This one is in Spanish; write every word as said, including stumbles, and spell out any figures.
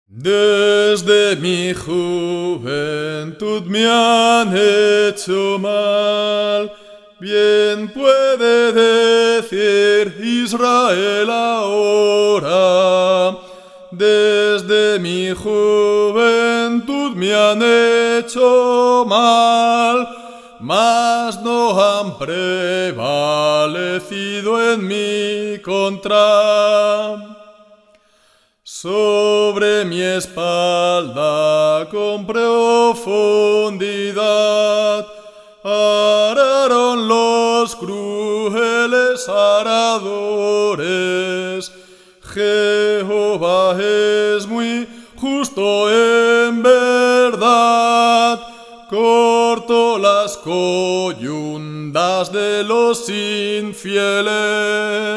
Desde mi juventud me han hecho mal, bien puede decir Israel ahora. Desde mi juventud me han hecho mal, mas no han prevalecido en mi contra. Sobre mi espalda con profundidad araron los crueles aradores. Jehová es muy justo en verdad, cortó las coyundas de los infieles.